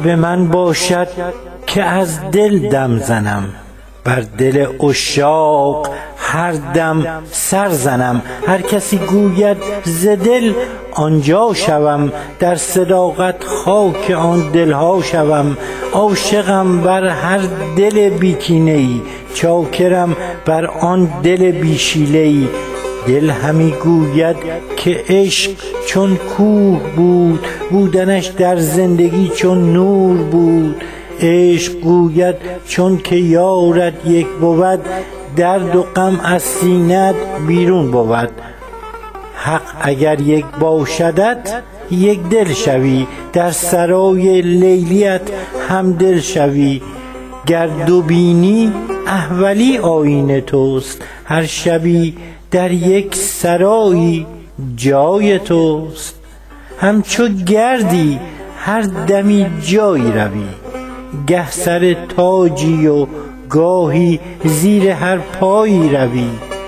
به من باشد که از دل دم زنم، بر دل عشاق هر دم سر زنم. هر کسی گوید ز دل آنجا شوم، در صداقت خاک آن دلها شوم. عاشقم بر هر دل بی کینه ای، چاکرم بر آن دل بی شیله ای. دل همی گوید که عشق چون کوه بود، بودنش در زندگی چون نور بود. عشق گوید چون که یارت یک بود، درد و غم از سینه‌ات بیرون بود. حق اگر یک باشدت یک دل شوی، در سرای لیلیت هم دل شوی. گر دو بینی احولی آیین توست، هر شبی در یک سرایی جای توست. همچو گردی هر دمی جایی روی، گه سر تاجی و گاهی زیر هر پایی روی.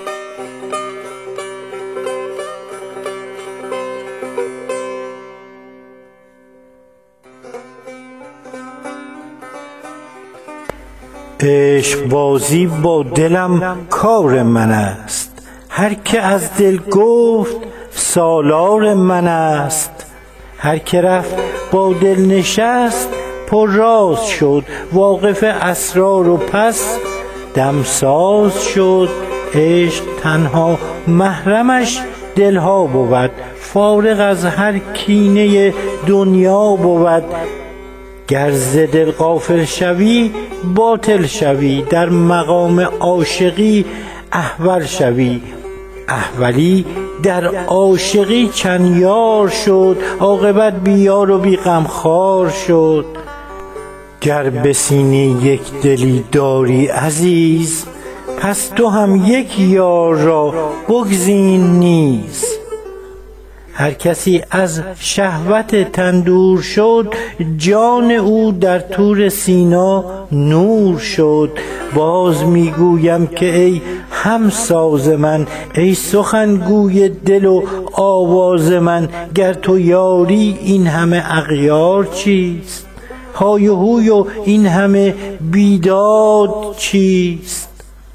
عشق بازی با دلم کار من است، هر که از دل گفت سالار من است. هر که رفت با دل نشست پر راز شد، واقف اسرار و پس دمساز شد. عشق تنها محرمش دلها بود، فارغ از هر کینه دنیا بود. گر ز دل غافل شوی باطل شوی، در مقام عاشقی احول شوی. احولی در عاشقی چند یار شد، عاقبت بی یار و بی غمخوار شد. گر به سینه یک دلی داری عزیز، پس تو هم یک یار را بگزین نیز. هر کسی از شهوت تن دور شد، جان او در طور سینا نور شد. باز میگویم که ای همساز من، ای سخنگوی دل و آواز من. گر تو یاری این همه اغیار چیست، های و هوی و این همه بیداد چیست؟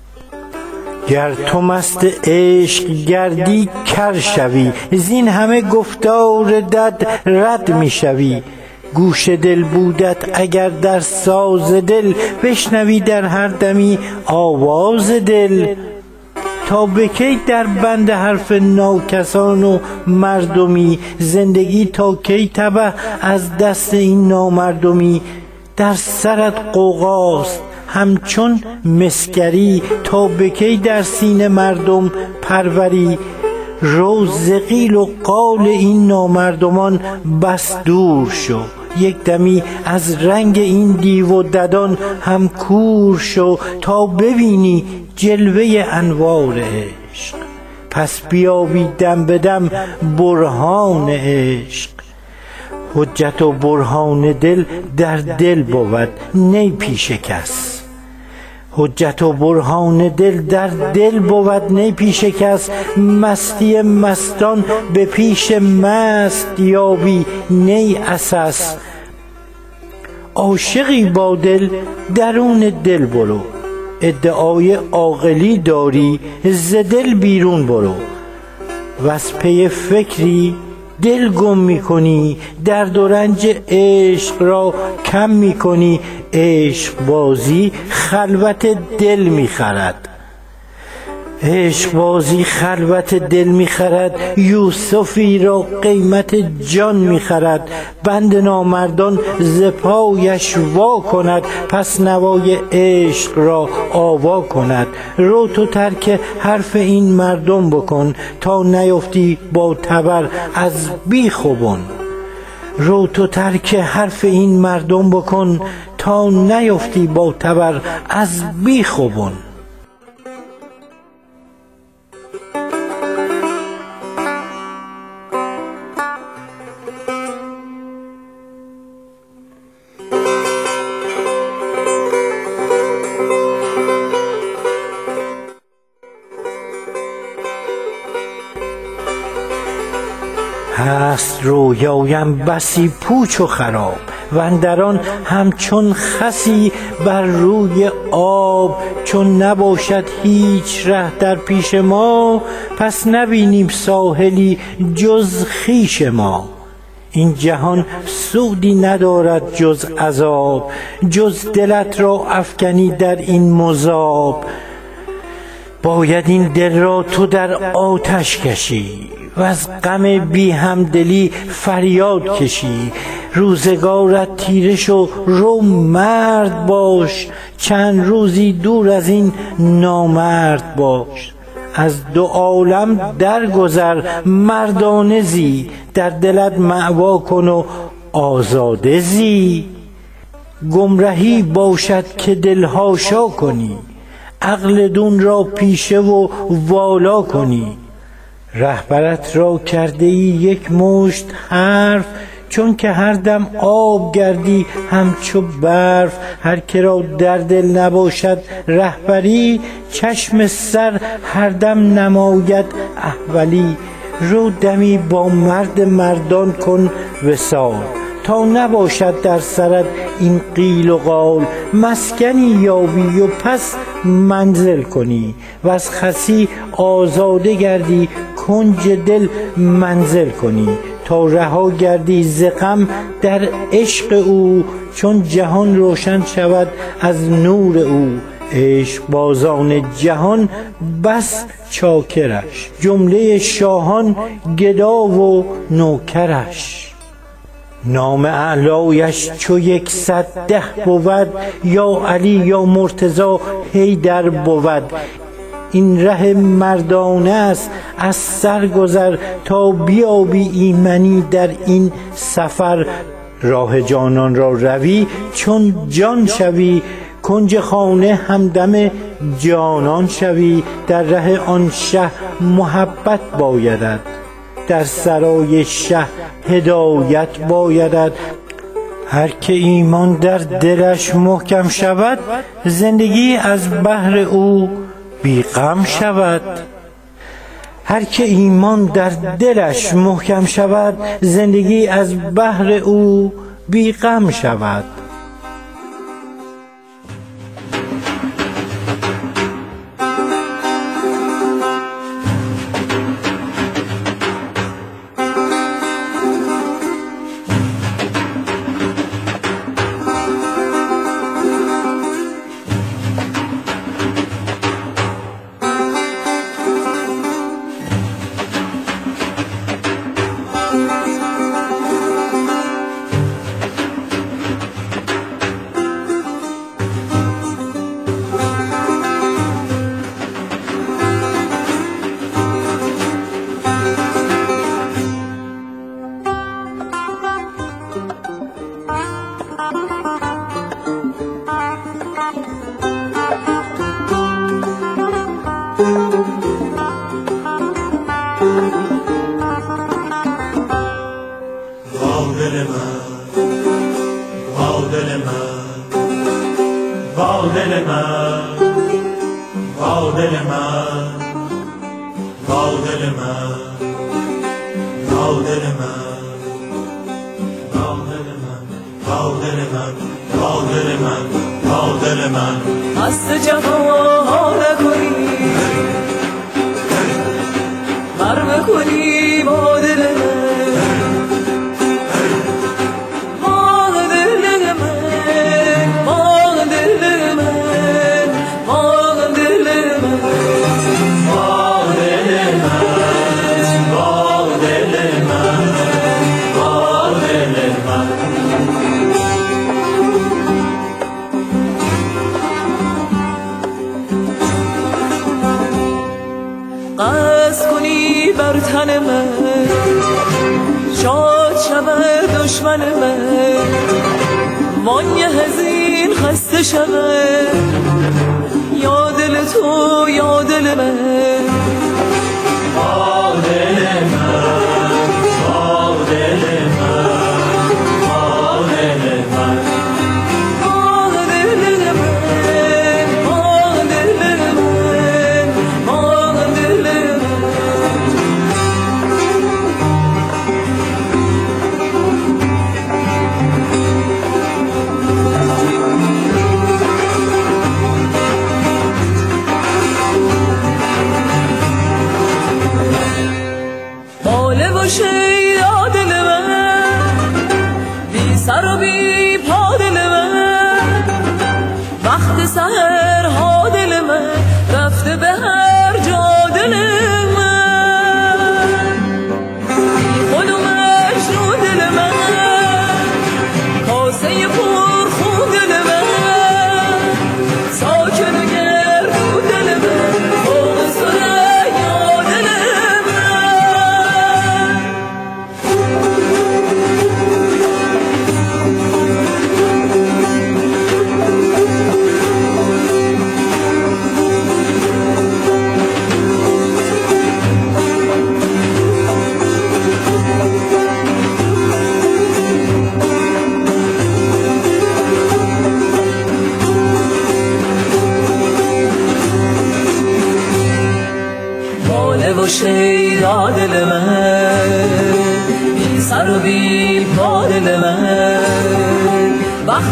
گر تو مست عشق گردی کر شوی، زین همه گفتار دد رد می شوی. گوش دل بودت اگر در ساز دل، بشنوی در هر دمی آواز دل. تا به کی در بند حرف ناکسان و مردمی، زندگی تا کی تبه از دست این نامردمی. در سرت غوغاست همچون مسکری، تا به کی در سینه مردم پروری. رو ز قیل و قال این نامردمان بس دور شو، یک دمی از رنگ این دیو و ددان هم کور شو. تا ببینی جلوه انوار عشق، پس بیابی دم به دم برهان عشق. حجت و برهان دل در دل بود نی پیش کس، حجت و برهان دل در دل بود نی پیش کس. مستی مستان به پیش مست یابی نی اساس. عاشقی با دل درون دل برو، ادعای عاقلی داری ز دل بیرون برو. وز پی فکری دل گم میکنی، درد و رنج عشق را کم میکنی. عشق بازی خلوت دل میخرد، عشق بازی خلوت دل میخرد. یوسفی را قیمت جان میخرد، بند نامردان ز پایش وا کند. پس نوای عشق را آوا کند. رو تو ترک حرف این مردم بکن، تا نیفتی با تبر از بیخ و بن. رو تو ترک حرف این مردم بکن، تا نیفتی با تبر از بیخ و بن. هست رویایم بسی پوچ و خراب، و اندران همچون خسی بر روی آب. چون نباشد هیچ ره در پیش ما، پس نبینیم ساحلی جز خویش ما. این جهان سودی ندارد جز عذاب، جز دلت را افکنی در این مذاب. باید این دل را تو در آتش کشی و از غم بی همدلی فریاد کشی. روزگارت تیره شو رو مرد باش، چند روزی دور از این نامرد باش. از دو عالم درگذر مردانه زی، در دلت مأوا کن و آزاده زی. گمرهی باشد که دلها شا کنی، عقل دون را پیشه و والا کنی. رهبرت را کرده ای یک مشت حرف، چون که هر دم آب گردی همچو برف. هر که را در دل نباشد رهبری، چشم سر هر دم نماید احولی. رو دمی با مرد مردان کن وصال، تا نباشد در سرت این قیل و قال. مسکنی یابی و پس منزل کنی، و از خسی آزاده گردی کنج دل منزل کنی. تا رها گردی ز غم در عشق او، چون جهان روشن شود از نور او. عشق بازان جهان بس چاکرش، جمله شاهان گدا و نوکرش. نام اعلایش چو 110 بود، یا علی یا مرتضی حیدر بود. این ره مردانه است از سر گذر، تا بیابی ایمنی در این سفر. راه جانان را روی چون جان شوی، کنج خانه همدم جانان شوی. در ره آن شه محبت بایدت، در سرای شه هدایت بایدت. هر که ایمان در دلش محکم شود، زندگی از بهر او بی غم شود. هر که ایمان در دلش محکم شود، زندگی از بهر او بی غم شود. مست جفا نکنی، مرم کنی با دل من، با دل من، با دل من، با دل من، با دل من، با دل من، با دل من. قصد کنی بر تن من، شاد شود دشمن من، وای حزین خسته شود، یا دل تو یا دل من، با دل من، با دل من، با دل من، با دل من، با دل من، با دل من.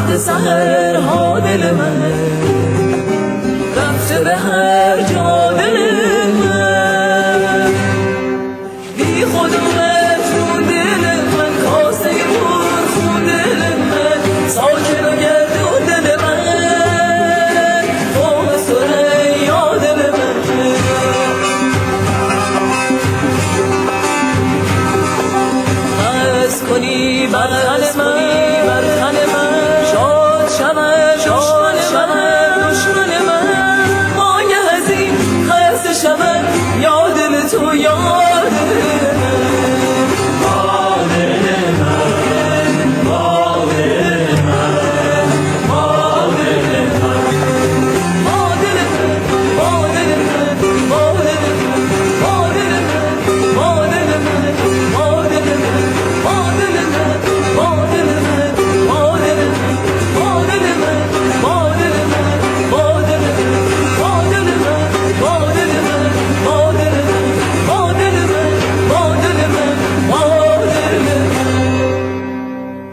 وقت سحرها دل من رفته به هر جا دل